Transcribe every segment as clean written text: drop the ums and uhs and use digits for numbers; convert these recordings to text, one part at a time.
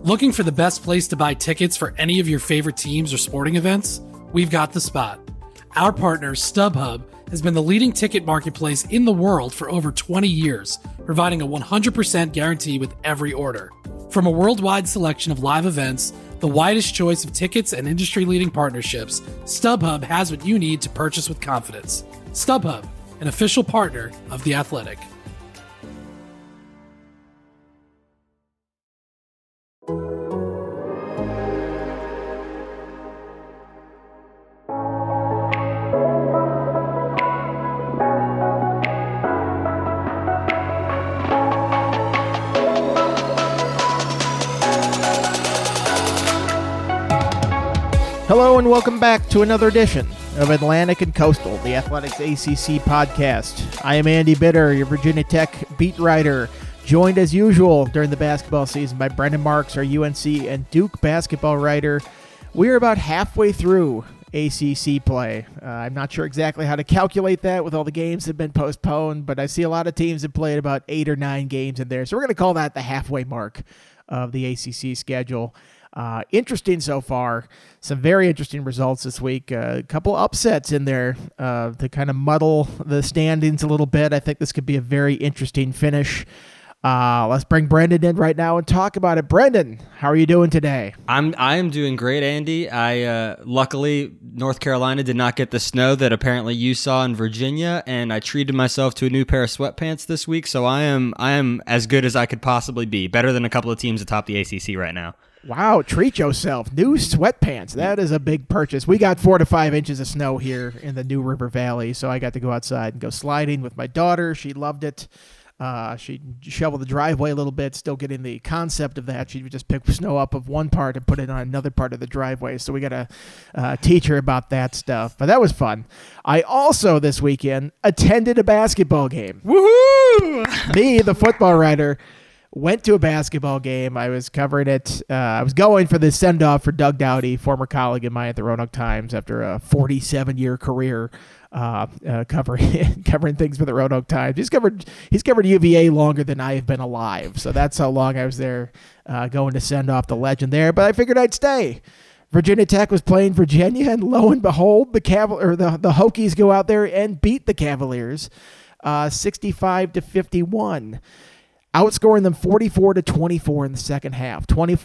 Looking for the best place to buy tickets for any of your favorite teams or sporting events? We've got the spot. Our partner, StubHub, has been the leading ticket marketplace in the world for over 20 years, providing a 100% guarantee with every order. From a worldwide selection of live events, the widest choice of tickets and industry-leading partnerships, StubHub has what you need to purchase with confidence. StubHub, an official partner of The Athletic. Hello and welcome back to another edition of Atlantic and Coastal, the Athletics ACC podcast. I am Andy Bitter, your Virginia Tech beat writer, joined as usual during the basketball season by Brendan Marks, our UNC and Duke basketball writer. We're about halfway through ACC play. I'm not sure exactly how to calculate that with all the games that have been postponed, but I see a lot of teams have played about 8 or 9 games in there, so we're going to call that the halfway mark of the ACC schedule. Interesting so far. Some very interesting results this week. A couple upsets in there to kind of muddle the standings a little bit. I think this could be a very interesting finish. Let's bring Brendan in right now and talk about it. Brendan, how are you doing today? I am doing great, Andy. Luckily North Carolina did not get the snow that apparently you saw in Virginia, and I treated myself to a new pair of sweatpants this week. So I am as good as I could possibly be. Better than a couple of teams atop the ACC right now. Wow, treat yourself. New sweatpants. That is a big purchase. We got 4 to 5 inches of snow here in the New River Valley, so I got to go outside and go sliding with my daughter. She loved it. She shoveled the driveway a little bit, still getting the concept of that. She would just pick snow up of one part and put it on another part of the driveway, so we got to teach her about that stuff. But that was fun. I also, this weekend, attended a basketball game. Woohoo! Me, the football writer, went to a basketball game. I was covering it. I was going for the send-off for Doug Dowdy, former colleague of mine at the Roanoke Times, after a 47-year career covering things for the Roanoke Times. He's covered UVA longer than I have been alive, so that's how long I was there going to send off the legend there. But I figured I'd stay. Virginia Tech was playing Virginia, and lo and behold, the Hokies go out there and beat the Cavaliers 65-51. Outscoring them 44-24 in the second half,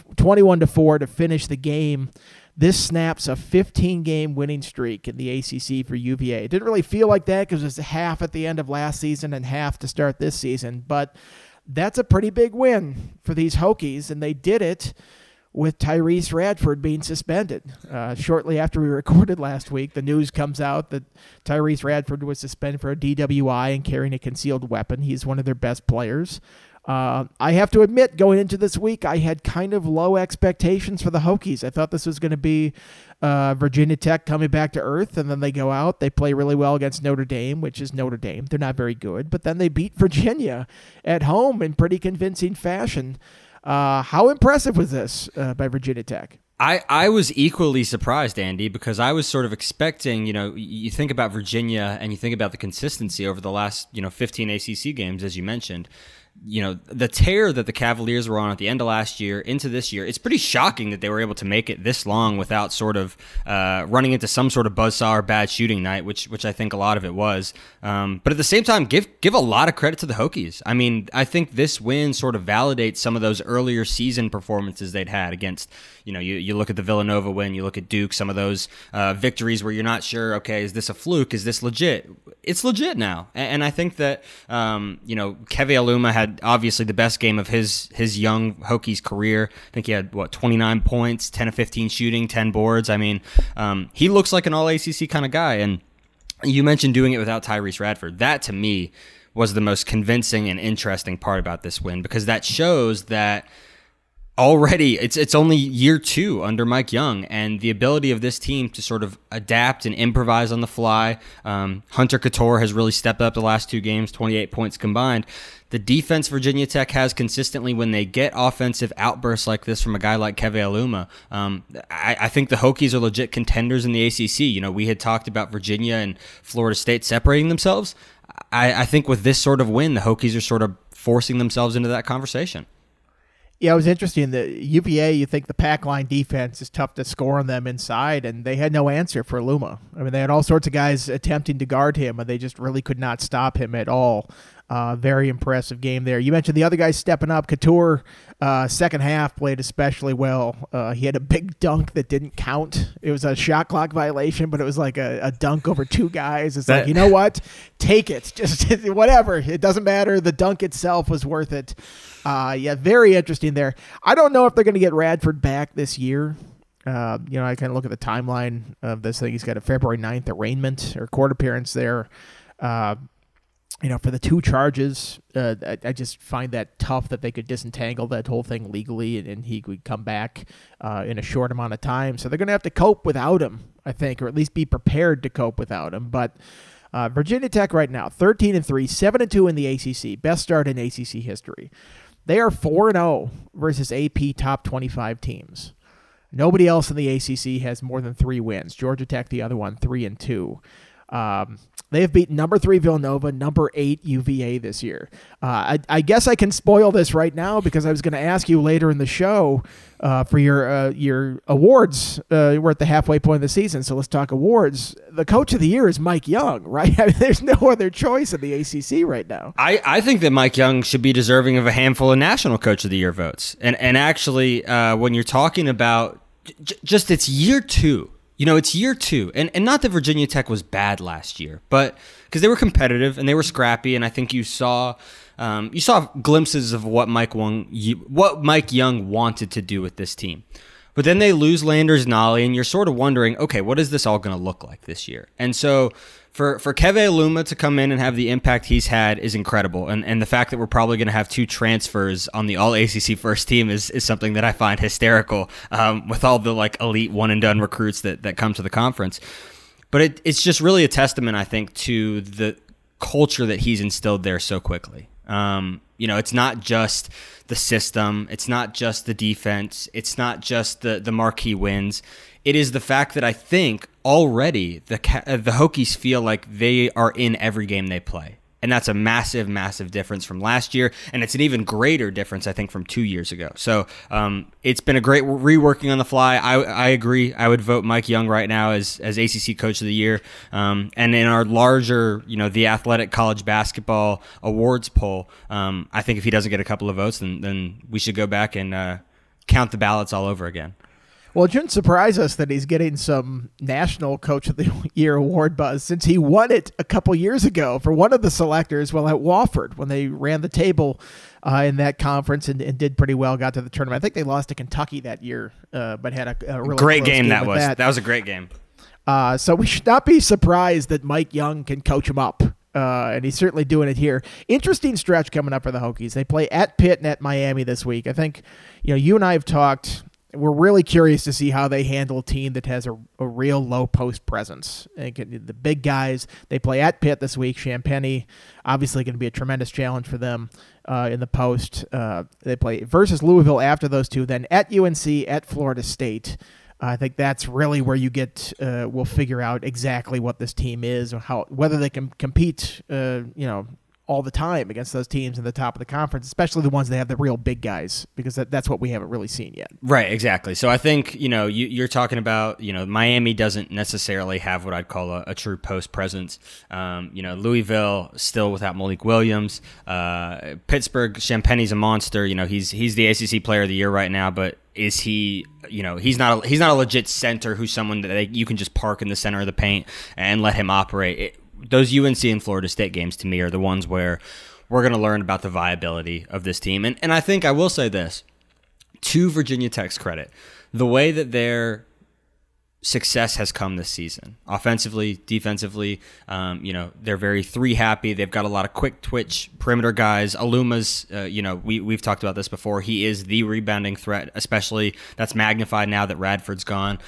21-4 to finish the game. This snaps a 15-game winning streak in the ACC for UVA. It didn't really feel like that because it was half at the end of last season and half to start this season, but that's a pretty big win for these Hokies, and they did it with Tyrese Radford being suspended. Shortly after we recorded last week, the news comes out that Tyrese Radford was suspended for a DWI and carrying a concealed weapon. He's one of their best players. I have to admit, going into this week, I had kind of low expectations for the Hokies. I thought this was going to be Virginia Tech coming back to earth, and then they go out. They play really well against Notre Dame, which is Notre Dame. They're not very good, but then they beat Virginia at home in pretty convincing fashion. How impressive was this by Virginia Tech? I was equally surprised, Andy, because I was sort of expecting, you think about Virginia and you think about the consistency over the last, 15 ACC games, as you mentioned. The tear that the Cavaliers were on at the end of last year into this year, it's pretty shocking that they were able to make it this long without sort of running into some sort of buzzsaw or bad shooting night, which I think a lot of it was. But at the same time, give a lot of credit to the Hokies. I mean, I think this win sort of validates some of those earlier season performances they'd had against, you look at the Villanova win, you look at Duke, some of those victories where you're not sure, okay, is this a fluke? Is this legit? It's legit now. And I think that, Keve Aluma had obviously the best game of his young Hokies career. I think he had 29 points, 10 of 15 shooting, 10 boards. I mean, he looks like an all ACC kind of guy. And you mentioned doing it without Tyrese Radford. That to me was the most convincing and interesting part about this win, because that shows that already it's only year 2 under Mike Young, and the ability of this team to sort of adapt and improvise on the fly. Hunter Couture has really stepped up the last 2 games, 28 points combined. The defense Virginia Tech has consistently, when they get offensive outbursts like this from a guy like Keve Aluma, I think the Hokies are legit contenders in the ACC. We had talked about Virginia and Florida State separating themselves. I think with this sort of win, the Hokies are sort of forcing themselves into that conversation. Yeah, it was interesting. The UVA, you think the pack line defense is tough to score on them inside, and they had no answer for Luma. I mean, they had all sorts of guys attempting to guard him, and they just really could not stop him at all. Very impressive game there. You mentioned the other guys stepping up. Couture, second half, played especially well. He had a big dunk that didn't count. It was a shot clock violation, but it was like a dunk over two guys. It's like, you know what? Take it. Just whatever. It doesn't matter. The dunk itself was worth it. Yeah, very interesting there. I don't know if they're going to get Radford back this year. I kind of look at the timeline of this thing. He's got a February 9th arraignment or court appearance there. For the two charges, I just find that tough that they could disentangle that whole thing legally and he would come back in a short amount of time. So they're going to have to cope without him, I think, or at least be prepared to cope without him. But Virginia Tech right now, 13-3, 7-2 in the ACC, best start in ACC history. They are 4-0 versus AP top 25 teams. Nobody else in the ACC has more than 3 wins. Georgia Tech, the other one, 3-2. They have beaten number 3 Villanova, number 8 UVA this year. I guess I can spoil this right now because I was going to ask you later in the show for your awards. We're at the halfway point of the season, so let's talk awards. The coach of the year is Mike Young, right? I mean, there's no other choice in the ACC right now. I think that Mike Young should be deserving of a handful of national coach of the year votes. And actually, when you're talking about just it's year 2. It's year 2, and not that Virginia Tech was bad last year, but because they were competitive and they were scrappy, and I think you saw glimpses of what Mike Young wanted to do with this team. But then they lose Landers Nolley, and you're sort of wondering, okay, what is this all going to look like this year? And so for Keve Aluma to come in and have the impact he's had is incredible. And the fact that we're probably going to have 2 transfers on the All-ACC first team is something that I find hysterical with all the elite one-and-done recruits that come to the conference. But it's just really a testament, I think, to the culture that he's instilled there so quickly. It's not just the system. It's not just the defense. It's not just the marquee wins. It is the fact that I think already the Hokies feel like they are in every game they play. And that's a massive, massive difference from last year. And it's an even greater difference, I think, from 2 years ago. So it's been a great reworking on the fly. I agree. I would vote Mike Young right now as ACC Coach of the Year. And in our larger, the Athletic College Basketball Awards poll, I think if he doesn't get a couple of votes, then we should go back and count the ballots all over again. Well, it shouldn't surprise us that he's getting some National Coach of the Year award buzz since he won it a couple years ago for one of the selectors at Wofford when they ran the table in that conference and did pretty well, got to the tournament. I think they lost to Kentucky that year, but had a really great game that was. That was a great game. So we should not be surprised that Mike Young can coach him up. And he's certainly doing it here. Interesting stretch coming up for the Hokies. They play at Pitt and at Miami this week. I think, you and I have talked. We're really curious to see how they handle a team that has a real low post presence. And the big guys, they play at Pitt this week. Champagny, obviously going to be a tremendous challenge for them in the post. They play versus Louisville after those two, then at UNC, at Florida State. I think that's really where you we'll figure out exactly what this team is, or whether they can compete, all the time against those teams in the top of the conference, especially the ones that have the real big guys, because that's what we haven't really seen yet. Right, exactly. So I think, you're talking about, Miami doesn't necessarily have what I'd call a true post presence. Louisville still without Malik Williams. Pittsburgh, Champagny's a monster. He's the ACC Player of the Year right now, but is he? He's not a legit center who's someone that you can just park in the center of the paint and let him operate. Those UNC and Florida State games, to me, are the ones where we're going to learn about the viability of this team. And I think I will say this, to Virginia Tech's credit, the way that their success has come this season, offensively, defensively, they're very 3 happy. They've got a lot of quick twitch perimeter guys. Aluma's, we've talked about this before. He is the rebounding threat, especially that's magnified now that Radford's gone.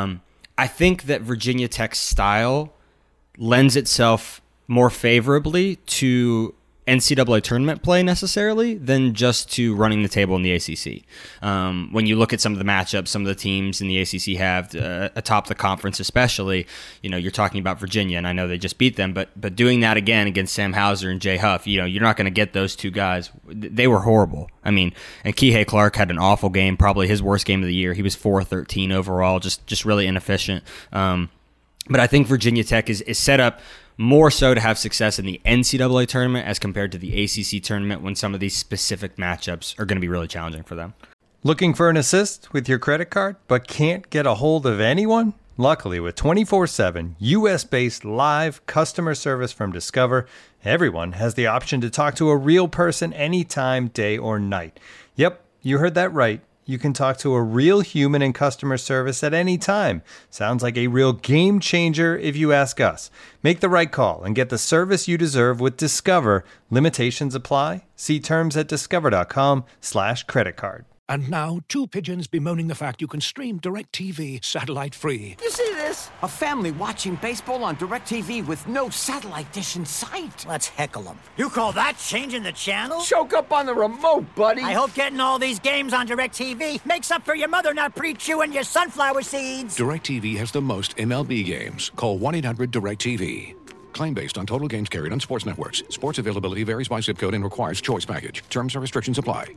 I think that Virginia Tech's style lends itself more favorably to NCAA tournament play necessarily than just to running the table in the ACC. When you look at some of the matchups, some of the teams in the ACC have atop the conference, especially, you're talking about Virginia, and I know they just beat them, but doing that again against Sam Hauser and Jay Huff, you're not going to get those two guys. They were horrible. I mean, and Kihei Clark had an awful game, probably his worst game of the year. He was 4-13 overall, just really inefficient. But I think Virginia Tech is set up more so to have success in the NCAA tournament as compared to the ACC tournament when some of these specific matchups are going to be really challenging for them. Looking for an assist with your credit card but can't get a hold of anyone? Luckily, with 24/7 U.S.-based live customer service from Discover, everyone has the option to talk to a real person anytime, day or night. Yep, you heard that right. You can talk to a real human in customer service at any time. Sounds like a real game changer if you ask us. Make the right call and get the service you deserve with Discover. Limitations apply. See terms at discover.com/creditcard. And now, two pigeons bemoaning the fact you can stream DirecTV satellite-free. You see this? A family watching baseball on DirecTV with no satellite dish in sight. Let's heckle them. You call that changing the channel? Choke up on the remote, buddy. I hope getting all these games on DirecTV makes up for your mother not pre-chewing your sunflower seeds. DirecTV has the most MLB games. Call 1-800-DirecTV. Claim based on total games carried on sports networks. Sports availability varies by zip code and requires choice package. Terms and restrictions apply.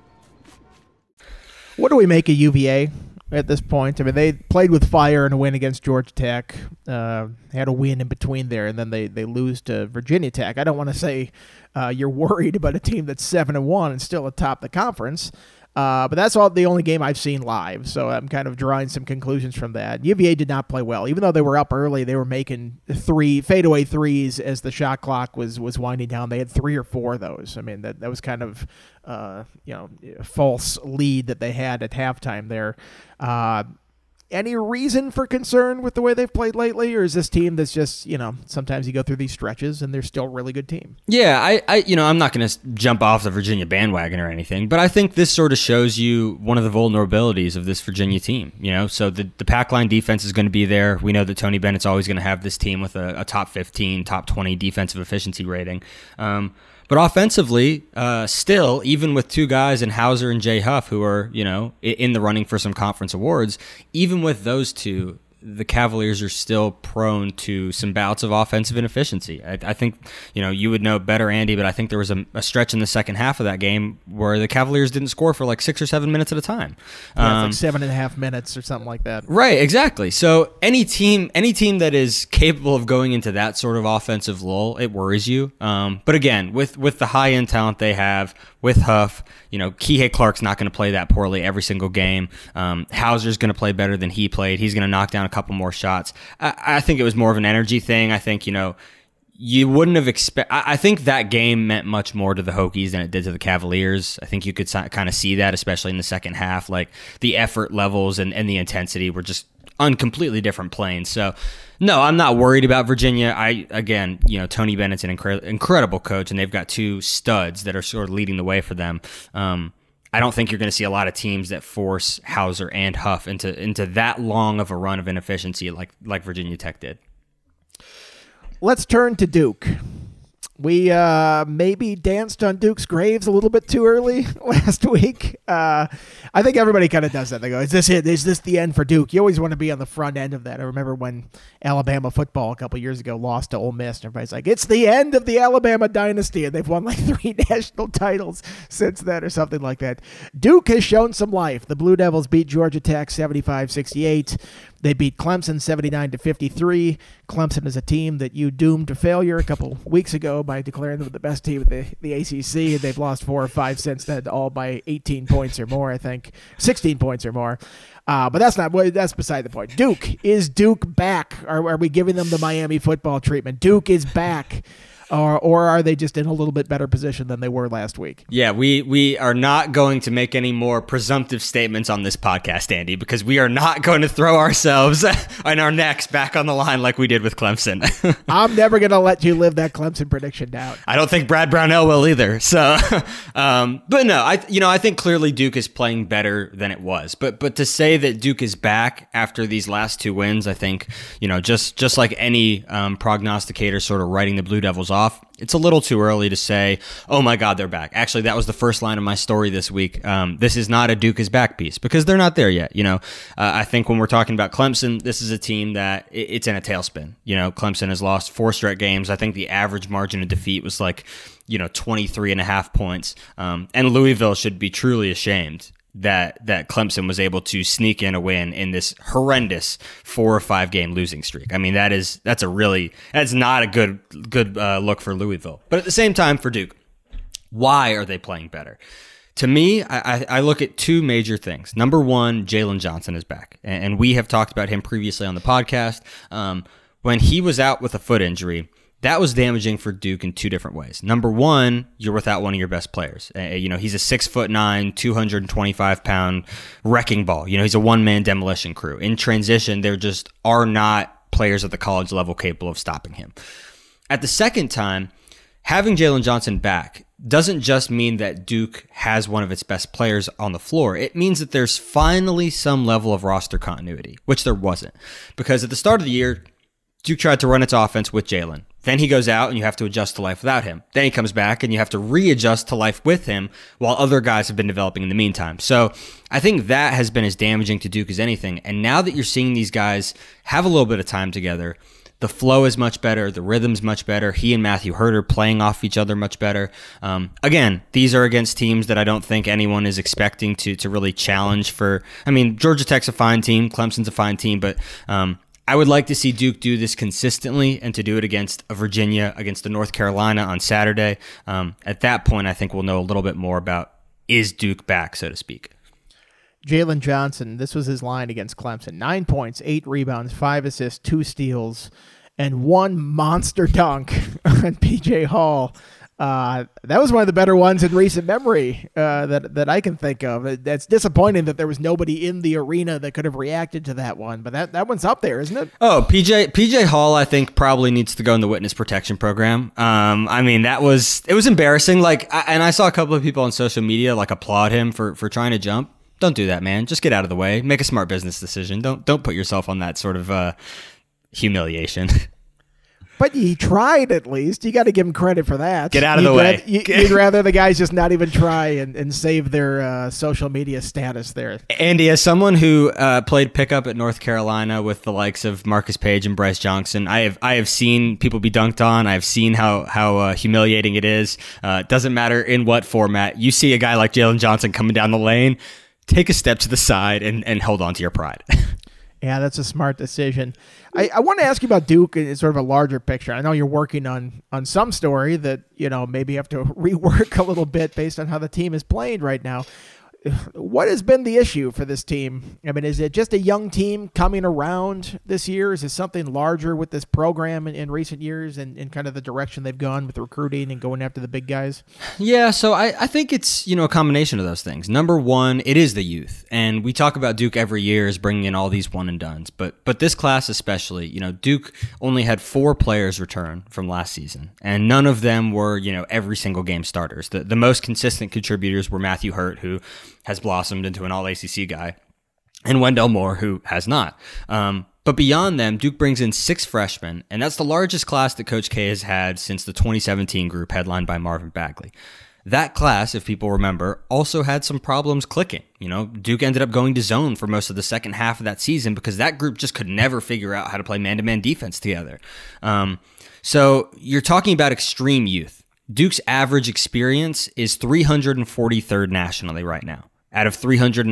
What do we make of UVA at this point? I mean, they played with fire in a win against Georgia Tech, had a win in between there, and then they lose to Virginia Tech. I don't want to say you're worried about a team that's 7-1 and still atop the conference, but that's the only game I've seen live, so I'm kind of drawing some conclusions from that. UVA did not play well. Even though they were up early, they were making fadeaway threes as the shot clock was winding down. They had 3 or 4 of those. I mean, that was kind of a false lead that they had at halftime there. Any reason for concern with the way they've played lately, or is this team that's just, sometimes you go through these stretches and they're still a really good team? Yeah, I'm not going to jump off the Virginia bandwagon or anything, but I think this sort of shows you one of the vulnerabilities of this Virginia team. So the pack line defense is going to be there. We know that Tony Bennett's always going to have this team with a top 15, top 20 defensive efficiency rating. But offensively, still, even with two guys in Hauser and Jay Huff, who are, in the running for some conference awards, even with those two, the Cavaliers are still prone to some bouts of offensive inefficiency. I think, you would know better, Andy, but I think there was a stretch in the second half of that game where the Cavaliers didn't score for like 6 or 7 minutes at a time. Yeah, it's like 7.5 minutes or something like that. Right, exactly. So any team that is capable of going into that sort of offensive lull, it worries you. But again, with the high-end talent they have, with Huff, Kihei Clark's not going to play that poorly every single game. Hauser's going to play better than he played. He's going to knock down a couple more shots. I think it was more of an energy thing. I think, you wouldn't have I think that game meant much more to the Hokies than it did to the Cavaliers. I think you could kind of see that, especially in the second half. Like, the effort levels and the intensity were just on completely different planes. So, no, I'm not worried about Virginia. Tony Bennett's an incredible coach, and they've got two studs that are sort of leading the way for them. I don't think you're going to see a lot of teams that force Hauser and Huff into that long of a run of inefficiency like Virginia Tech did. Let's turn to Duke. We maybe danced on Duke's graves a little bit too early last week. I think everybody kind of does that. They go, is this it? Is this the end for Duke? You always want to be on the front end of that. I remember when Alabama football a couple years ago lost to Ole Miss, and everybody's like, it's the end of the Alabama dynasty, and they've won like 3 national titles since then or something like that. Duke has shown some life. The Blue Devils beat Georgia Tech 75-68. They beat Clemson 79-53. Clemson is a team that you doomed to failure a couple weeks ago by declaring them the best team in the ACC. They've lost 4 or 5 since then, all by 18 points or more, I think. 16 points or more. But that's beside the point. Is Duke back? Are we giving them the Miami football treatment? Duke is back. Or are they just in a little bit better position than they were last week? Yeah, we are not going to make any more presumptive statements on this podcast, Andy, because we are not going to throw ourselves and our necks back on the line like we did with Clemson. I'm never going to let you live that Clemson prediction down. I don't think Brad Brownell will either. So, but no, I think clearly Duke is playing better than it was. But to say that Duke is back after these last 2 wins, I think, just like any prognosticator sort of writing the Blue Devils off, It's a little too early to say, oh my God, they're back. Actually, that was the first line of my story this week. This is not a Duke is back piece because they're not there yet. I think when we're talking about Clemson, this is a team that it's in a tailspin. Clemson has lost 4 straight games. I think the average margin of defeat was 23.5 points. And Louisville should be truly ashamed that Clemson was able to sneak in a win in this horrendous 4 or 5 game losing streak. I mean, that's not a good look for Louisville. But at the same time, for Duke, why are they playing better? To me, I look at 2 major things. Number one, Jalen Johnson is back, and we have talked about him previously on the podcast. When he was out with a foot injury, that was damaging for Duke in 2 different ways. Number one, you're without one of your best players. He's a 6'9", 225-pound wrecking ball. He's a one-man demolition crew. In transition, there just are not players at the college level capable of stopping him. At the second time, having Jalen Johnson back doesn't just mean that Duke has one of its best players on the floor. It means that there's finally some level of roster continuity, which there wasn't. Because at the start of the year, Duke tried to run its offense with Jalen. Then he goes out and you have to adjust to life without him. Then he comes back and you have to readjust to life with him while other guys have been developing in the meantime. So I think that has been as damaging to Duke as anything. And now that you're seeing these guys have a little bit of time together, the flow is much better. The rhythm's much better. He and Matthew Hurt are playing off each other much better. Again, these are against teams that I don't think anyone is expecting to really challenge for. I mean, Georgia Tech's a fine team. Clemson's a fine team, but I would like to see Duke do this consistently and to do it against a Virginia, against the North Carolina on Saturday. At that point, I think we'll know a little bit more about, is Duke back, so to speak. Jalen Johnson, this was his line against Clemson. 9 points, 8 rebounds, 5 assists, 2 steals, and 1 monster dunk on P.J. Hall. That was one of the better ones in recent memory that I can think of. That's disappointing that there was nobody in the arena that could have reacted to that one, but that one's up there, isn't it? Oh, PJ Hall, I think probably needs to go in the witness protection program. I mean, it was embarrassing. And I saw a couple of people on social media applaud him for trying to jump. Don't do that, man. Just get out of the way. Make a smart business decision. Don't put yourself on that sort of humiliation. But he tried at least. You got to give him credit for that. Get out of the way. You'd rather the guys just not even try and save their social media status there. Andy, as someone who played pickup at North Carolina with the likes of Marcus Page and Bryce Johnson, I have seen people be dunked on. I've seen how humiliating it is. It doesn't matter in what format. You see a guy like Jalen Johnson coming down the lane, take a step to the side and hold on to your pride. Yeah, that's a smart decision. I want to ask you about Duke in sort of a larger picture. I know you're working on some story that, maybe you have to rework a little bit based on how the team is playing right now. What has been the issue for this team? I mean, is it just a young team coming around this year? Is it something larger with this program in recent years and kind of the direction they've gone with recruiting and going after the big guys? Yeah, so I think it's, a combination of those things. Number one, it is the youth. And we talk about Duke every year as bringing in all these one and dones. But this class especially, Duke only had 4 players return from last season. And none of them were, every single game starters. The most consistent contributors were Matthew Hurt, who has blossomed into an all-ACC guy, and Wendell Moore, who has not. But beyond them, Duke brings in 6 freshmen, and that's the largest class that Coach K has had since the 2017 group headlined by Marvin Bagley. That class, if people remember, also had some problems clicking. Duke ended up going to zone for most of the second half of that season because that group just could never figure out how to play man-to-man defense together. So you're talking about extreme youth. Duke's average experience is 343rd nationally right now, out of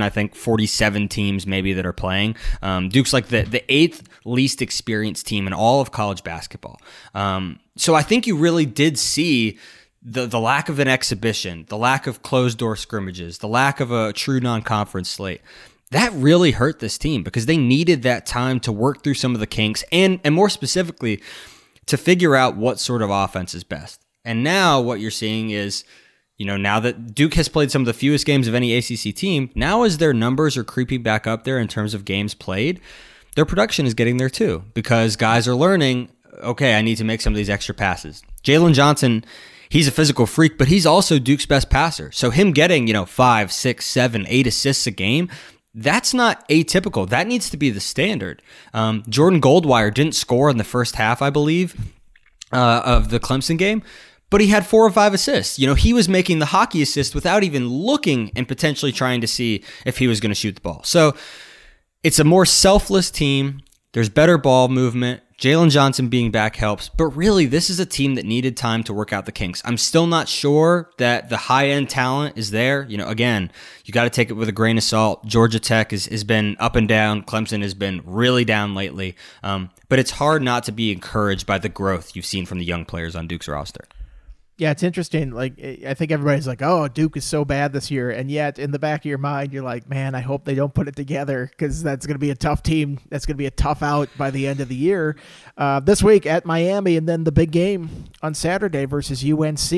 347 teams maybe that are playing. Duke's like the 8th least experienced team in all of college basketball. So I think you really did see the lack of an exhibition, the lack of closed-door scrimmages, the lack of a true non-conference slate. That really hurt this team because they needed that time to work through some of the kinks and more specifically, to figure out what sort of offense is best. And now what you're seeing is, now that Duke has played some of the fewest games of any ACC team, now as their numbers are creeping back up there in terms of games played, their production is getting there too because guys are learning, okay, I need to make some of these extra passes. Jalen Johnson, he's a physical freak, but he's also Duke's best passer. So him getting, 5, 6, 7, 8 assists a game, that's not atypical. That needs to be the standard. Jordan Goldwire didn't score in the first half, I believe, of the Clemson game, but he had 4 or 5 assists. He was making the hockey assist without even looking and potentially trying to see if he was going to shoot the ball. So it's a more selfless team. There's better ball movement. Jalen Johnson being back helps, but really this is a team that needed time to work out the kinks. I'm still not sure that the high-end talent is there. Again, you got to take it with a grain of salt. Georgia Tech has been up and down. Clemson has been really down lately. But it's hard not to be encouraged by the growth you've seen from the young players on Duke's roster. Yeah, it's interesting. Like, I think everybody's like, oh, Duke is so bad this year. And yet in the back of your mind, you're like, man, I hope they don't put it together because that's going to be a tough team. That's going to be a tough out by the end of the year. This week at Miami, and then the big game on Saturday versus UNC.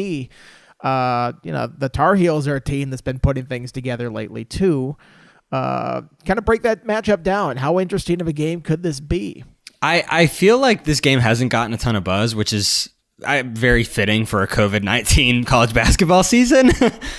The Tar Heels are a team that's been putting things together lately too. Kind of break that matchup down. How interesting of a game could this be? I feel like this game hasn't gotten a ton of buzz, which is very fitting for a COVID-19 college basketball season.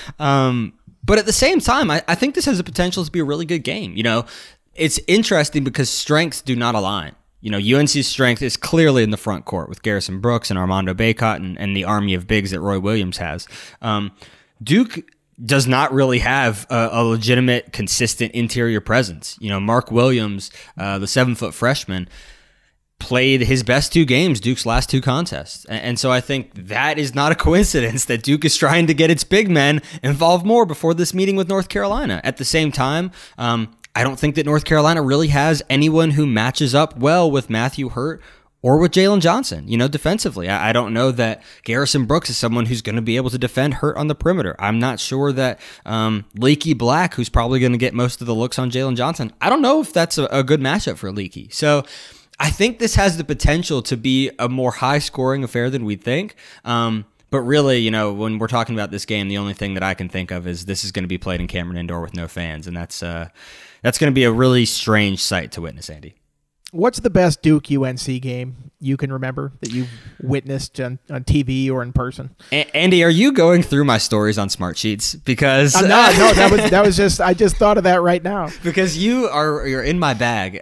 But at the same time, I think this has the potential to be a really good game. It's interesting because strengths do not align. UNC's strength is clearly in the front court with Garrison Brooks and Armando Bacot and the army of bigs that Roy Williams has. Duke does not really have a legitimate, consistent interior presence. Mark Williams, the 7-foot freshman, played his best 2 games, Duke's last 2 contests. And so I think that is not a coincidence that Duke is trying to get its big men involved more before this meeting with North Carolina. At the same time, I don't think that North Carolina really has anyone who matches up well with Matthew Hurt or with Jalen Johnson, defensively. I don't know that Garrison Brooks is someone who's going to be able to defend Hurt on the perimeter. I'm not sure that Leaky Black, who's probably going to get most of the looks on Jalen Johnson, I don't know if that's a good matchup for Leaky. So I think this has the potential to be a more high-scoring affair than we think. But really, when we're talking about this game, the only thing that I can think of is this is going to be played in Cameron Indoor with no fans, and that's going to be a really strange sight to witness, Andy. What's the best Duke UNC game you can remember that you've witnessed on TV or in person? Andy, are you going through my stories on Smart Sheets? Because I'm not. No, that was just I just thought of that right now. Because you're in my bag.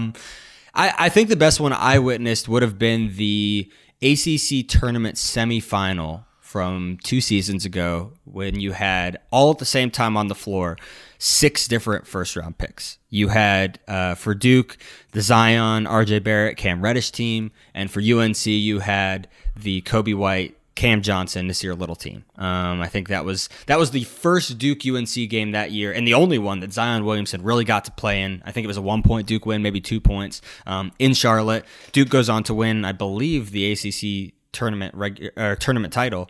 I think the best one I witnessed would have been the ACC tournament semifinal from 2 seasons ago when you had all at the same time on the floor 6 different first-round picks. You had, for Duke, the Zion, RJ Barrett, Cam Reddish team, and for UNC, you had the Kobe White, Cam Johnson, Nasir Little team. I think that was the first Duke UNC game that year, and the only one that Zion Williamson really got to play in. I think it was a 1-point Duke win, maybe 2 points in Charlotte. Duke goes on to win, I believe, the ACC tournament title.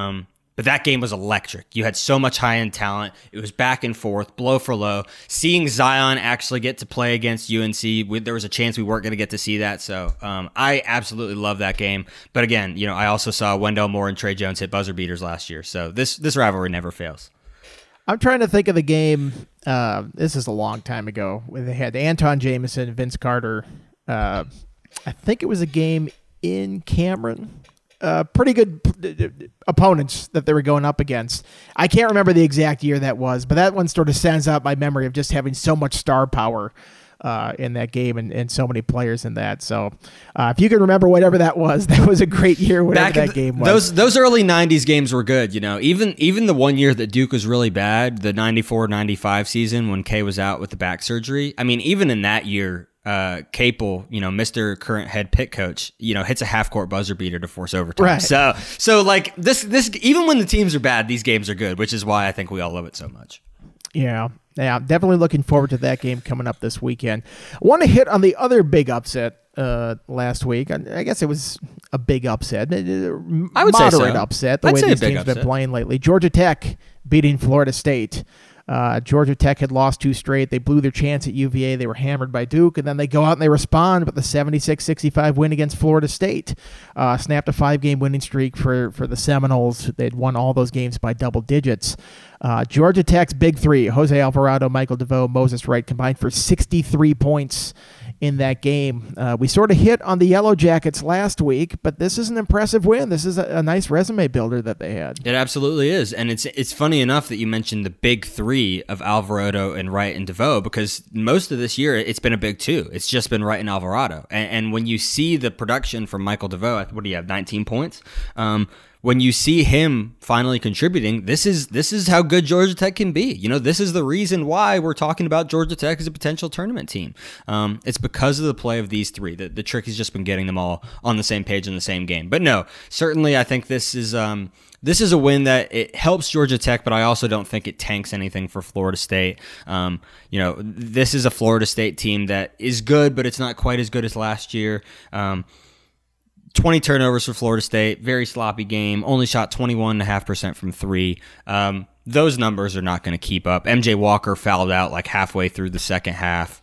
But that game was electric. You had so much high-end talent. It was back and forth, blow for low. Seeing Zion actually get to play against UNC, there was a chance we weren't going to get to see that. So I absolutely love that game. But again, I also saw Wendell Moore and Trey Jones hit buzzer beaters last year. So this rivalry never fails. I'm trying to think of the game. This is a long time ago. Where they had Anton Jameson, Vince Carter. I think it was a game in Cameron. Pretty good opponents that they were going up against. I can't remember the exact year that was, but that one sort of sends out my memory of just having so much star power in that game and so many players in that. So if you can remember whatever that was a great year, whatever that game was. Those early 90s games were good, Even the one year that Duke was really bad, the 94-95 season when Kay was out with the back surgery, I mean, even in that year, Capel, Mr. current head pit coach, hits a half-court buzzer beater to force overtime. Right. So like this, even when the teams are bad, these games are good, which is why I think we all love it so much. Yeah, definitely looking forward to that game coming up this weekend. I want to hit on the other big upset last week. I guess it was a big upset. I would say so. Moderate upset, the way these teams have been playing lately. Georgia Tech beating Florida State. Georgia Tech had lost 2 straight. They blew their chance at UVA. They were hammered by Duke, and then they go out and they respond with the 76-65 win against Florida State. Snapped a 5-game winning streak for the Seminoles. They'd won all those games by double digits. Georgia Tech's big 3, Jose Alvarado, Michael DeVoe, Moses Wright, combined for 63 points in that game. We sort of hit on the Yellow Jackets last week, but this is an impressive win. This is a nice resume builder that they had. It absolutely is, and it's funny enough that you mentioned the big 3 of Alvarado and Wright and DeVoe, because most of this year it's been a big 2. It's just been Wright and Alvarado, and when you see the production from Michael DeVoe, what do you have, 19 points? when you see him finally contributing, this is how good Georgia Tech can be. This is the reason why we're talking about Georgia Tech as a potential tournament team. It's because of the play of these three. The trick has just been getting them all on the same page in the same game. But no, certainly I think this is a win that it helps Georgia Tech, but I also don't think it tanks anything for Florida State. This is a Florida State team that is good, but it's not quite as good as last year. 20 turnovers for Florida State, very sloppy game, only shot 21.5% from three. Those numbers are not going to keep up. MJ Walker fouled out like halfway through the second half.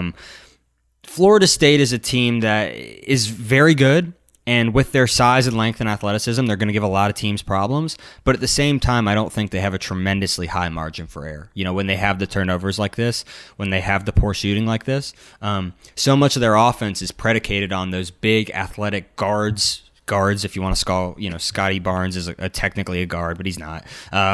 Florida State is a team that is very good, and with their size and length and athleticism, they're going to give a lot of teams problems. But at the same time, I don't think they have a tremendously high margin for error. When they have the turnovers like this, when they have the poor shooting like this, so much of their offense is predicated on those big athletic guards, if you want to call, Scotty Barnes is technically a guard, but he's not.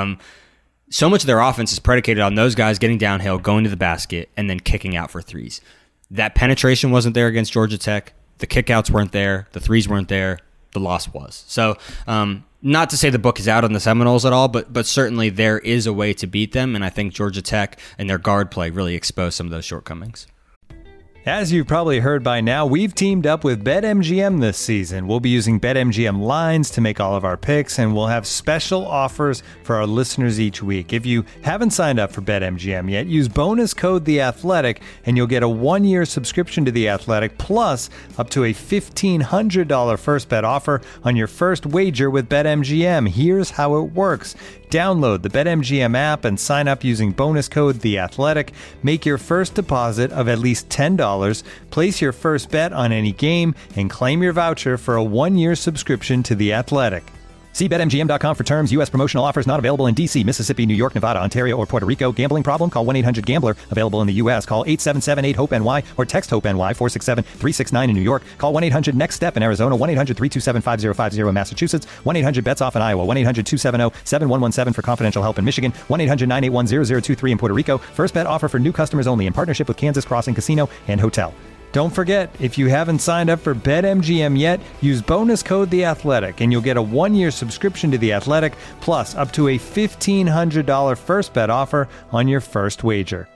So much of their offense is predicated on those guys getting downhill, going to the basket, and then kicking out for threes. That penetration wasn't there against Georgia Tech. The kickouts weren't there. The threes weren't there. The loss was. So not to say the book is out on the Seminoles at all, but certainly there is a way to beat them, and I think Georgia Tech and their guard play really exposed some of those shortcomings. As you've probably heard by now, we've teamed up with BetMGM this season. We'll be using BetMGM lines to make all of our picks, and we'll have special offers for our listeners each week. If you haven't signed up for BetMGM yet, use bonus code The Athletic, and you'll get a 1-year subscription to The Athletic, plus up to a $1,500 first bet offer on your first wager with BetMGM. Here's how it works. Download the BetMGM app and sign up using bonus code The Athletic. Make your first deposit of at least $10. Place your first bet on any game and claim your voucher for a 1-year subscription to The Athletic. See BetMGM.com for terms. U.S. promotional offers not available in D.C., Mississippi, New York, Nevada, Ontario, or Puerto Rico. Gambling problem? Call 1-800-GAMBLER. Available in the U.S. Call 877-8-HOPE-NY or text HOPE-NY 467-369 in New York. Call 1-800-NEXT-STEP in Arizona. 1-800-327-5050 in Massachusetts. 1-800-BETS-OFF in Iowa. 1-800-270-7117 for confidential help in Michigan. 1-800-981-0023 in Puerto Rico. First bet offer for new customers only in partnership with Kansas Crossing Casino and Hotel. Don't forget, if you haven't signed up for BetMGM yet, use bonus code The Athletic, and you'll get a 1-year subscription to The Athletic, plus up to a $1,500 first bet offer on your first wager.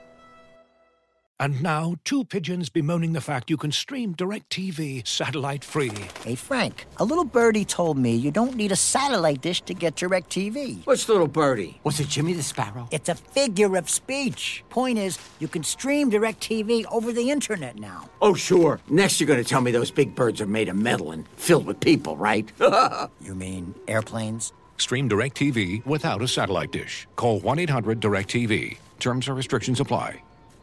And now, two pigeons bemoaning the fact you can stream DirecTV satellite-free. Hey, Frank, a little birdie told me you don't need a satellite dish to get DirecTV. Which little birdie? Was it Jimmy the Sparrow? It's a figure of speech. Point is, you can stream DirecTV over the internet now. Oh, sure. Next you're going to tell me those big birds are made of metal and filled with people, right? You mean airplanes? Stream DirecTV without a satellite dish. Call 1-800-DirecTV. Terms and restrictions apply.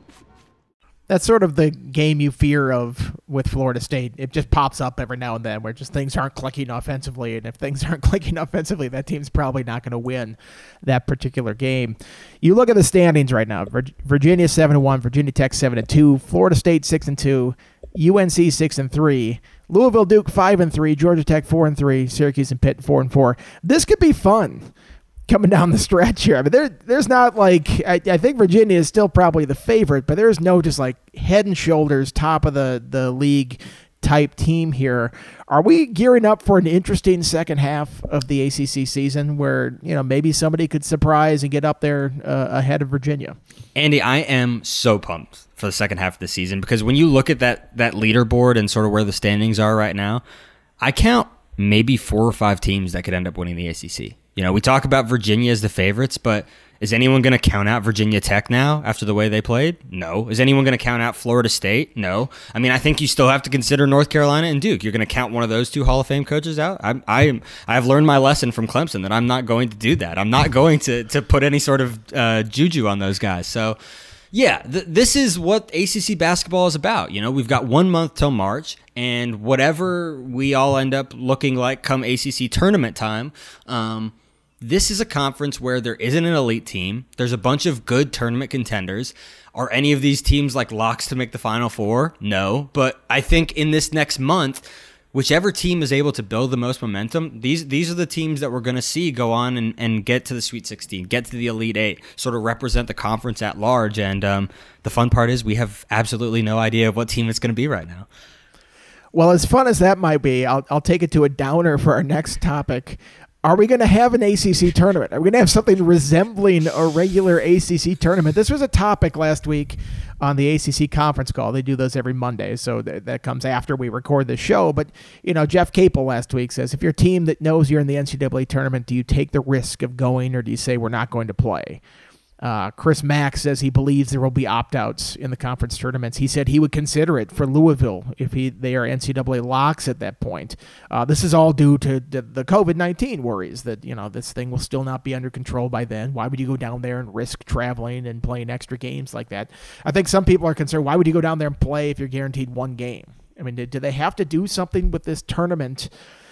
That's sort of the game you fear of with Florida State. It just pops up every now and then where just things aren't clicking offensively, and if things aren't clicking offensively, that team's probably not going to win that particular game. You look at the standings right now. Virginia 7-1, Virginia Tech 7-2, Florida State 6-2, UNC 6-3, Louisville Duke 5-3, Georgia Tech 4-3, Syracuse and Pitt 4-4. This could be fun coming down the stretch here. I mean, there's not like, I think Virginia is still probably the favorite, but there's no just like head and shoulders top of the league type team here. Are we gearing up for an interesting second half of the ACC season where, maybe somebody could surprise and get up there ahead of Virginia? Andy, I am so pumped for the second half of the season because when you look at that leaderboard and sort of where the standings are right now, I count maybe 4 or 5 teams that could end up winning the ACC. We talk about Virginia as the favorites, but is anyone going to count out Virginia Tech now after the way they played? No. Is anyone going to count out Florida State? No. I mean, I think you still have to consider North Carolina and Duke. You're going to count one of those 2 Hall of Fame coaches out? I've learned my lesson from Clemson that I'm not going to do that. I'm not going to put any sort of juju on those guys. So, yeah, this is what ACC basketball is about. We've got 1 month till March, and whatever we all end up looking like come ACC tournament time, this is a conference where there isn't an elite team. There's a bunch of good tournament contenders. Are any of these teams like locks to make the Final Four? No. But I think in this next month, whichever team is able to build the most momentum, these are the teams that we're going to see go on and get to the Sweet 16, get to the Elite 8, sort of represent the conference at large. And the fun part is we have absolutely no idea of what team it's going to be right now. Well, as fun as that might be, I'll take it to a downer for our next topic. are we going to have an ACC tournament? Are we going to have something resembling a regular ACC tournament? This was a topic last week on the ACC conference call. They do those every Monday, so that comes after we record the show. But, Jeff Capel last week says, if you're a team that knows you're in the NCAA tournament, do you take the risk of going, or do you say we're not going to play? Chris Mack says he believes there will be opt-outs in the conference tournaments. He said he would consider it for Louisville if they are NCAA locks at that point. This is all due to the COVID-19 worries that, this thing will still not be under control by then. Why would you go down there and risk traveling and playing extra games like that? I think some people are concerned, why would you go down there and play if you're guaranteed one game? I mean, do they have to do something with this tournament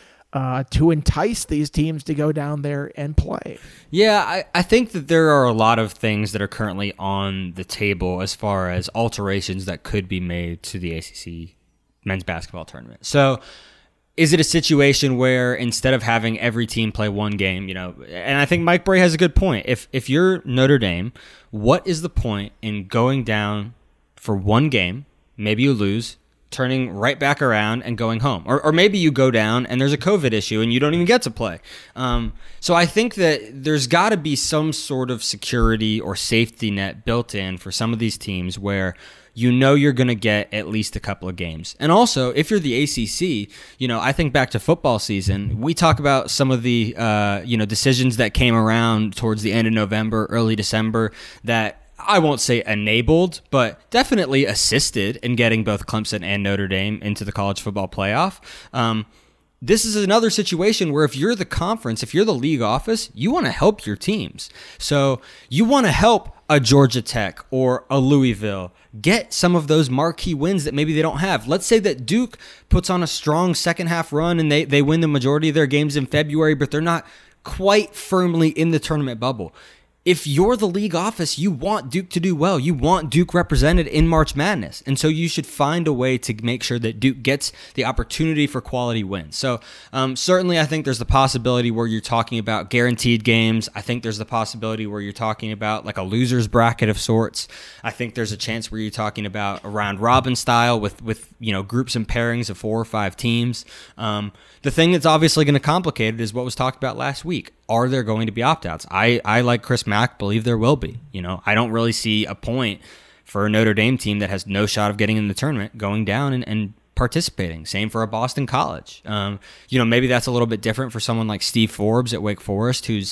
to entice these teams to go down there and play? Yeah, I think that there are a lot of things that are currently on the table as far as alterations that could be made to the ACC men's basketball tournament. So is it a situation where instead of having every team play one game, and I think Mike Brey has a good point. If you're Notre Dame, what is the point in going down for one game, maybe you lose, turning right back around and going home? Or maybe you go down and there's a COVID issue and you don't even get to play. So I think that there's got to be some sort of security or safety net built in for some of these teams where you're going to get at least a couple of games. And also, if you're the ACC, I think back to football season, we talk about some of the decisions that came around towards the end of November, early December that I won't say enabled, but definitely assisted in getting both Clemson and Notre Dame into the college football playoff. This is another situation where if you're the conference, if you're the league office, you want to help your teams. So you want to help a Georgia Tech or a Louisville get some of those marquee wins that maybe they don't have. Let's say that Duke puts on a strong second half run and they win the majority of their games in February, but they're not quite firmly in the tournament bubble. If you're the league office, you want Duke to do well. You want Duke represented in March Madness. And so you should find a way to make sure that Duke gets the opportunity for quality wins. So certainly I think there's the possibility where you're talking about guaranteed games. I think there's the possibility where you're talking about like a loser's bracket of sorts. I think there's a chance where you're talking about a round robin style with groups and pairings of 4 or 5 teams. The thing that's obviously going to complicate it is what was talked about last week. Are there going to be opt-outs? I like Chris Mack, believe there will be. I don't really see a point for a Notre Dame team that has no shot of getting in the tournament going down and participating. Same for a Boston College. Maybe that's a little bit different for someone like Steve Forbes at Wake Forest, who's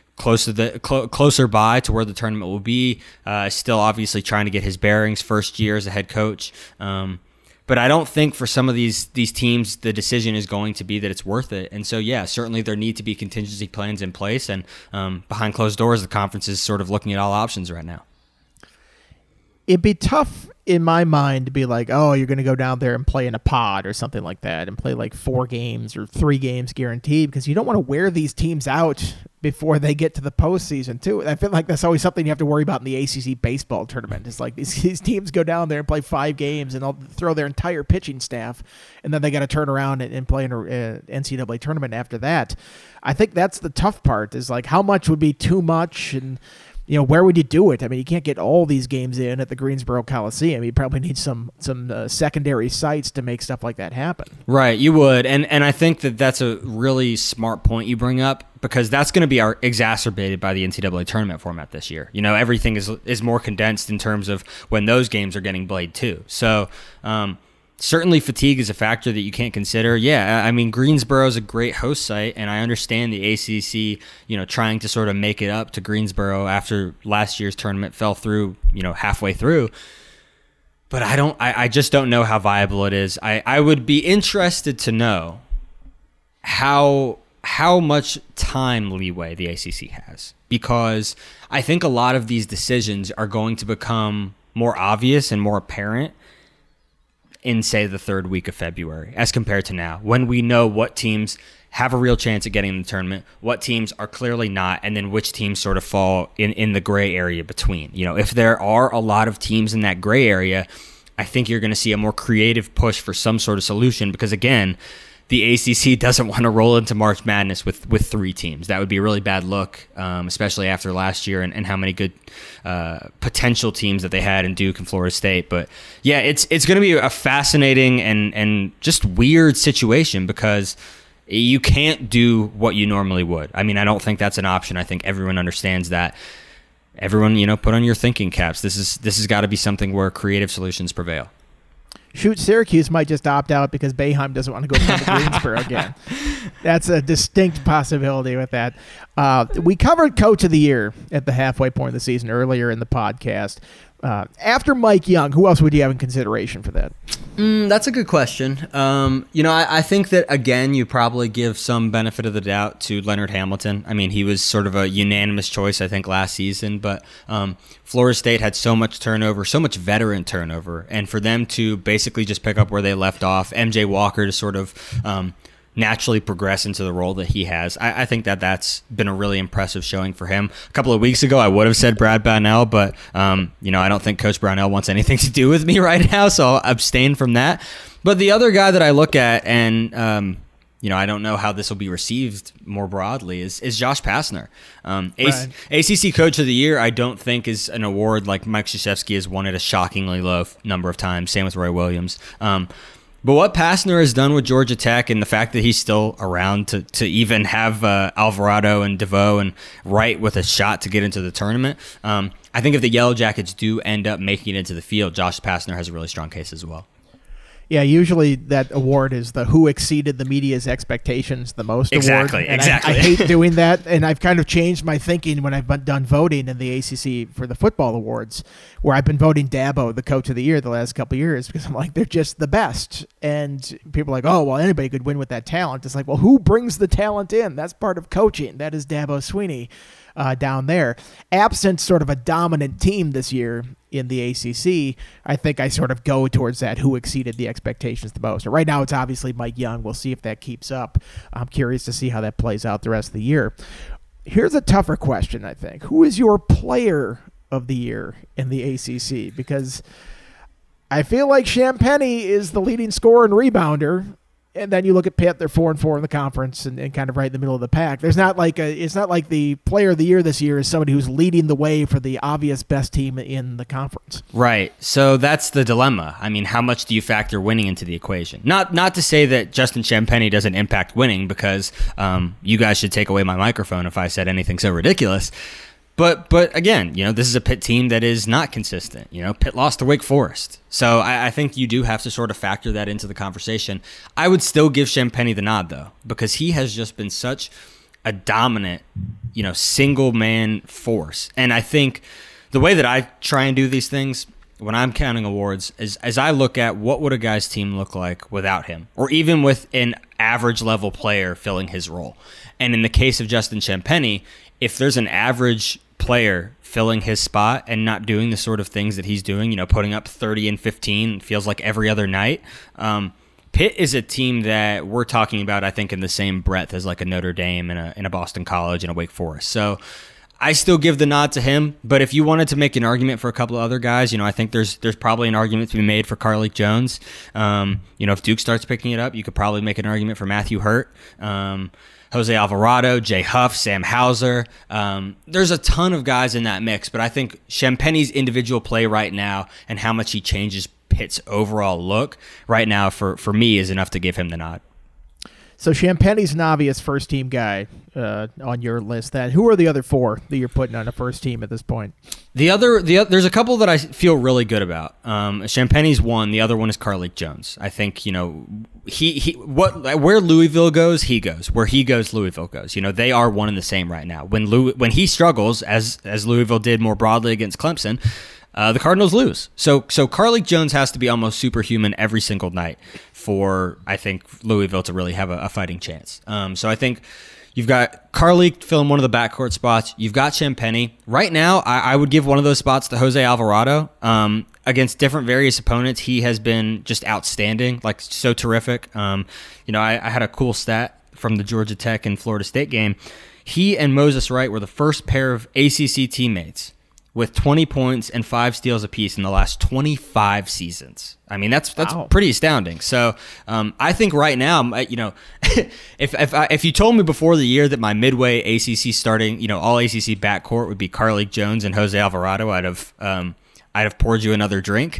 closer by to where the tournament will be. Still obviously trying to get his bearings first year as a head coach. But I don't think for some of these teams, the decision is going to be that it's worth it. And so, yeah, certainly there need to be contingency plans in place. And behind closed doors, the conference is sort of looking at all options right now. It'd be tough in my mind to be like, oh, you're going to go down there and play in a pod or something like that and play like 4 games or 3 games guaranteed, because you don't want to wear these teams out before they get to the postseason too. I feel like that's always something you have to worry about in the ACC baseball tournament. It's like these teams go down there and play 5 games and they'll throw their entire pitching staff, and then they got to turn around and play in an NCAA tournament after that. I think that's the tough part, is like how much would be too much, and where would you do it? I mean, you can't get all these games in at the Greensboro Coliseum. You probably need some secondary sites to make stuff like that happen. Right, you would. And I think that that's a really smart point you bring up, because that's going to be exacerbated by the NCAA tournament format this year. Everything is more condensed in terms of when those games are getting played too. So certainly fatigue is a factor that you can't consider. Yeah, I mean, Greensboro is a great host site, and I understand the ACC, trying to sort of make it up to Greensboro after last year's tournament fell through, halfway through. But I just don't know how viable it is. I would be interested to know how much time leeway the ACC has, because I think a lot of these decisions are going to become more obvious and more apparent in, say, the 3rd week of February as compared to now, when we know what teams have a real chance at getting in the tournament, what teams are clearly not, and then which teams sort of fall in the gray area between. If there are a lot of teams in that gray area, I think you're going to see a more creative push for some sort of solution, because, again, the ACC doesn't want to roll into March Madness with 3 teams. That would be a really bad look, especially after last year and how many good potential teams that they had in Duke and Florida State. But yeah, it's going to be a fascinating and just weird situation, because You can't do what you normally would. I mean, I don't think that's an option. I think everyone understands that. Everyone, put on your thinking caps. This has got to be something where creative solutions prevail. Shoot, Syracuse might just opt out because Boeheim doesn't want to go to Greensboro again. That's a distinct possibility with that. We covered Coach of the Year at the halfway point of the season earlier in the podcast. After Mike Young, who else would you have in consideration for that? That's a good question. I think that, again, you probably give some benefit of the doubt to Leonard Hamilton. I mean, he was sort of a unanimous choice, I think, last season. But Florida State had so much turnover, so much veteran turnover. And for them to basically just pick up where they left off, MJ Walker to sort of naturally progress into the role that he has. I think that that's been a really impressive showing for him. A couple of weeks ago, I would have said Brad Brownell, but I don't think Coach Brownell wants anything to do with me right now, so I'll abstain from that. But the other guy that I look at, and I don't know how this will be received more broadly, is Josh Pastner. Right. ACC Coach of the Year, I don't think is an award like Mike Krzyzewski has won it a shockingly low number of times. Same with Roy Williams. But what Pastner has done with Georgia Tech, and the fact that he's still around to even have Alvarado and DeVoe and Wright with a shot to get into the tournament, I think if the Yellow Jackets do end up making it into the field, Josh Pastner has a really strong case as well. Yeah, usually that award is the who exceeded the media's expectations the most Exactly, award. And exactly. I hate doing that, and I've kind of changed my thinking when I've been done voting in the ACC for the football awards, where I've been voting Dabo the Coach of the Year the last couple of years because I'm like, they're just the best. And people are like, oh, well, anybody could win with that talent. It's like, well, who brings the talent in? That's part of coaching. That is Dabo Swinney down there. Absent sort of a dominant team this year in the ACC, I think I sort of go towards that who exceeded the expectations the most. Right now, it's obviously Mike Young. We'll see if that keeps up. I'm curious to see how that plays out the rest of the year. Here's a tougher question, I think. Who is your player of the year in the ACC? Because I feel like Champagnie is the leading scorer and rebounder. And then you look at Pitt; they're 4-4 in the conference, and kind of right in the middle of the pack. It's not like the player of the year this year is somebody who's leading the way for the obvious best team in the conference. Right. So that's the dilemma. I mean, how much do you factor winning into the equation? Not to say that Justin Champagnie doesn't impact winning, because you guys should take away my microphone if I said anything so ridiculous. But again, this is a Pitt team that is not consistent. Pitt lost to Wake Forest. So I think you do have to sort of factor that into the conversation. I would still give Champagnie the nod, though, because he has just been such a dominant, single-man force. And I think the way that I try and do these things when I'm counting awards is as I look at what would a guy's team look like without him, or even with an average-level player filling his role. And in the case of Justin Champagnie, if there's an average player filling his spot and not doing the sort of things that he's doing, putting up 30 and 15, feels like every other night. Pitt is a team that we're talking about, I think, in the same breadth as like a Notre Dame and a Boston College and a Wake Forest. So I still give the nod to him. But if you wanted to make an argument for a couple of other guys, I think there's probably an argument to be made for Carlik Jones. If Duke starts picking it up, you could probably make an argument for Matthew Hurt. Jose Alvarado, Jay Huff, Sam Hauser. There's a ton of guys in that mix, but I think Champagnie's individual play right now and how much he changes Pitt's overall look right now for me is enough to give him the nod. So Champagnie's an obvious first-team guy on your list. Who are the other four that you're putting on a first team at this point? There's a couple that I feel really good about. Champagnie's one. The other one is Carlik Jones. I think where Louisville goes, he goes. Where he goes, Louisville goes. They are one and the same right now. When he struggles, as Louisville did more broadly against Clemson, the Cardinals lose. So Carlik Jones has to be almost superhuman every single night for, I think, Louisville to really have a fighting chance. So I think you've got Carlik filling one of the backcourt spots. You've got Champagnie. Right now, I would give one of those spots to Jose Alvarado. Against different various opponents, he has been just outstanding, like so terrific. I had a cool stat from the Georgia Tech and Florida State game. He and Moses Wright were the first pair of ACC teammates with 20 points and 5 steals apiece in the last 25 seasons. I mean, that's Wow. pretty astounding. So I think right now, if you told me before the year that my midway ACC starting, all ACC backcourt would be Carlik Jones and Jose Alvarado, I'd I'd have poured you another drink.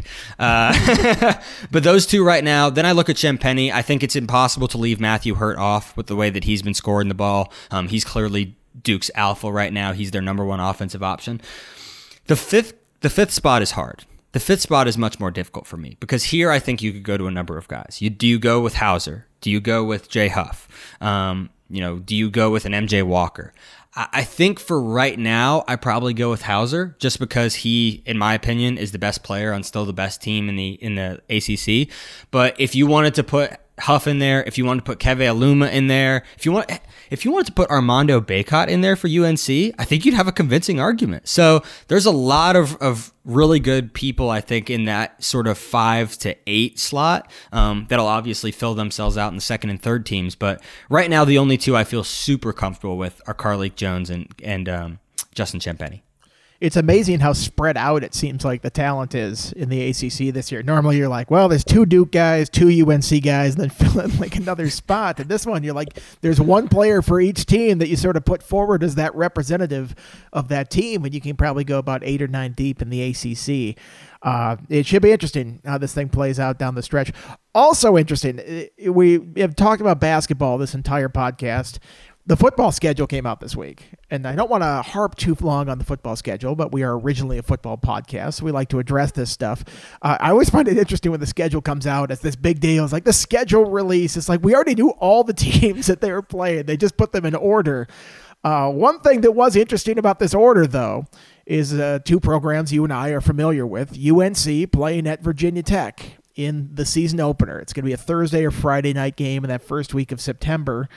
But those two right now. Then I look at Champagny. I think it's impossible to leave Matthew Hurt off with the way that he's been scoring the ball. He's clearly Duke's alpha right now. He's their number one offensive option. The fifth spot is hard. The fifth spot is much more difficult for me because here I think you could go to a number of guys. Do you go with Hauser? Do you go with Jay Huff? Do you go with an MJ Walker? I think for right now, I probably go with Hauser just because he, in my opinion, is the best player on still the best team in the ACC. But if you wanted to put Huff in there, if you wanted to put Keve Aluma in there, if you wanted to put Armando Bacot in there for UNC, I think you'd have a convincing argument. So there's a lot of really good people, I think, in that sort of 5 to 8 slot that'll obviously fill themselves out in the second and third teams. But right now, the only two I feel super comfortable with are Carlik Jones and Justin Champagny. It's amazing how spread out it seems like the talent is in the ACC this year. Normally you're like, well, there's 2 Duke guys, 2 UNC guys, and then fill in like another spot. And this one, you're like, there's one player for each team that you sort of put forward as that representative of that team, and you can probably go about 8 or 9 deep in the ACC. It should be interesting how this thing plays out down the stretch. Also interesting, we have talked about basketball this entire podcast. The football schedule came out this week, and I don't want to harp too long on the football schedule, but we are originally a football podcast, so we like to address this stuff. I always find it interesting when the schedule comes out as this big deal. It's like the schedule release. It's like we already knew all the teams that they were playing. They just put them in order. One thing that was interesting about this order, though, is 2 programs you and I are familiar with. UNC playing at Virginia Tech in the season opener. It's going to be a Thursday or Friday night game in that first week of September.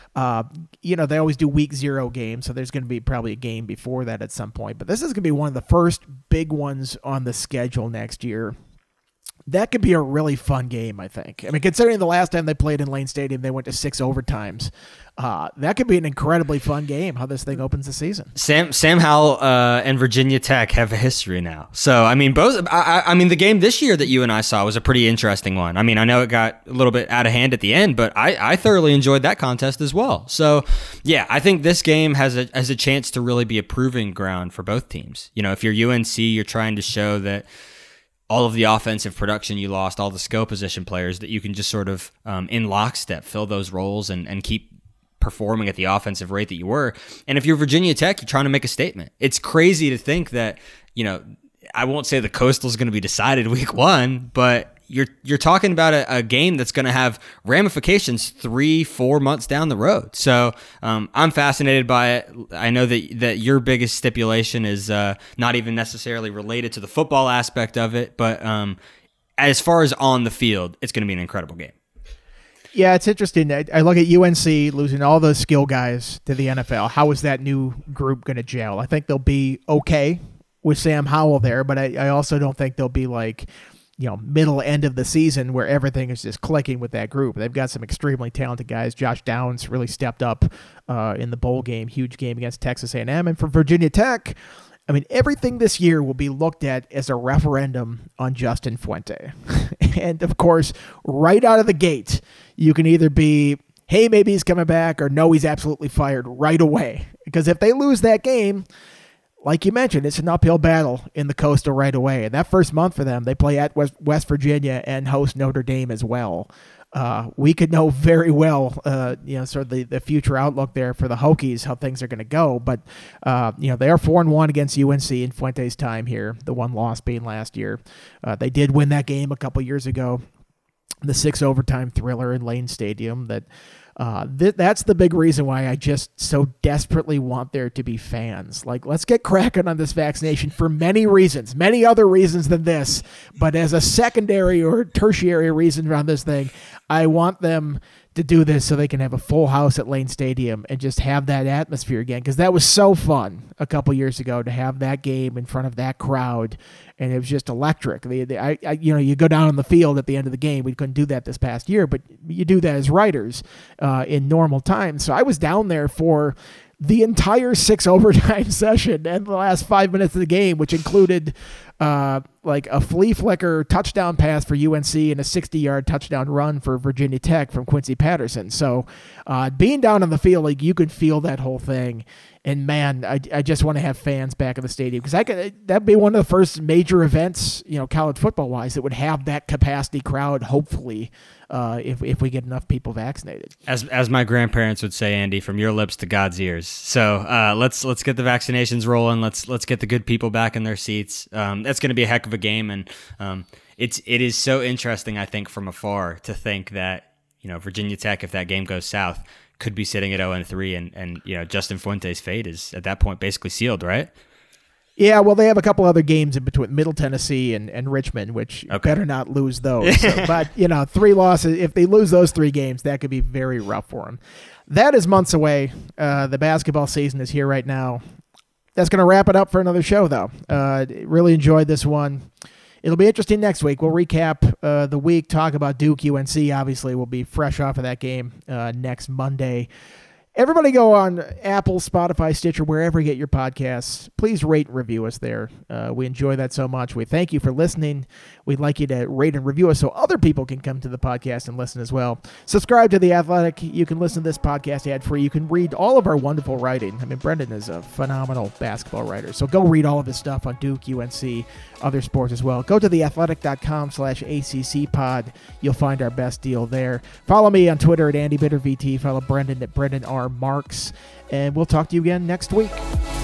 They always do week 0 games, so there's going to be probably a game before that at some point. But this is going to be one of the first big ones on the schedule next year. That could be a really fun game, I think. I mean, considering the last time they played in Lane Stadium, they went to 6 overtimes. That could be an incredibly fun game, how this thing opens the season. Sam Howell and Virginia Tech have a history now. So, I mean, both. I mean, the game this year that you and I saw was a pretty interesting one. I mean, I know it got a little bit out of hand at the end, but I thoroughly enjoyed that contest as well. So, yeah, I think this game has a chance to really be a proving ground for both teams. If you're UNC, you're trying to show that all of the offensive production you lost, all the skill position players, that you can just sort of in lockstep fill those roles and keep performing at the offensive rate that you were. And if you're Virginia Tech, you're trying to make a statement. It's crazy to think that, I won't say the Coastal is going to be decided week 1, but you're talking about a game that's going to have ramifications 3-4 months down the road. So I'm fascinated by it. I know that your biggest stipulation is not even necessarily related to the football aspect of it, but as far as on the field, it's going to be an incredible game. Yeah, it's interesting. I look at UNC losing all those skill guys to the NFL. How is that new group going to gel? I think they'll be okay with Sam Howell there, but I also don't think they'll be like, middle end of the season where everything is just clicking with that group. They've got some extremely talented guys. Josh Downs really stepped up in the bowl game, huge game against Texas A&M. And for Virginia Tech, I mean, everything this year will be looked at as a referendum on Justin Fuente. And of course, right out of the gate, you can either be, hey, maybe he's coming back, or no, he's absolutely fired right away. Because if they lose that game, like you mentioned, it's an uphill battle in the Coastal right away. And that first month for them, they play at West Virginia and host Notre Dame as well. We could know very well, sort of the future outlook there for the Hokies, how things are going to go. But, they are 4-1 against UNC in Fuente's time here, the one loss being last year. They did win that game a couple years ago, the 6 overtime thriller in Lane Stadium. That's the big reason why I just so desperately want there to be fans. Like, let's get cracking on this vaccination for many reasons, many other reasons than this. But as a secondary or tertiary reason around this thing, I want them to do this so they can have a full house at Lane Stadium and just have that atmosphere again. Because that was so fun a couple years ago to have that game in front of that crowd, and it was just electric. You go down on the field at the end of the game. We couldn't do that this past year, but you do that as writers in normal times. So I was down there for the entire 6 overtime session and the last 5 minutes of the game, which included like a flea flicker touchdown pass for UNC and a 60-yard touchdown run for Virginia Tech from Quincy Patterson. So being down on the field, like, you could feel that whole thing. And man, I just want to have fans back in the stadium, because that'd be one of the first major events, college football wise, that would have that capacity crowd. Hopefully, if we get enough people vaccinated. As my grandparents would say, Andy, from your lips to God's ears. So let's get the vaccinations rolling. Let's get the good people back in their seats. That's going to be a heck of a game, and it is so interesting, I think, from afar to think that Virginia Tech, if that game goes south, could be sitting at 0-3, and Justin Fuente's fate is at that point basically sealed, right? Yeah, well, they have a couple other games in between, Middle Tennessee and Richmond, which better not lose those. So, but 3 losses, if they lose those 3 games, that could be very rough for them. That is months away. The basketball season is here right now. That's going to wrap it up for another show, though. Really enjoyed this one. It'll be interesting next week. We'll recap the week, talk about Duke, UNC. Obviously, we'll be fresh off of that game next Monday. Everybody go on Apple, Spotify, Stitcher, wherever you get your podcasts. Please rate and review us there. We enjoy that so much. We thank you for listening. We'd like you to rate and review us so other people can come to the podcast and listen as well. Subscribe to The Athletic. You can listen to this podcast ad-free. You can read all of our wonderful writing. I mean, Brendan is a phenomenal basketball writer. So go read all of his stuff on Duke, UNC, other sports as well. Go to theathletic.com/ACCpod. You'll find our best deal there. Follow me on Twitter at AndyBitterVT. Follow Brendan at Brendan R. Marks. And we'll talk to you again next week.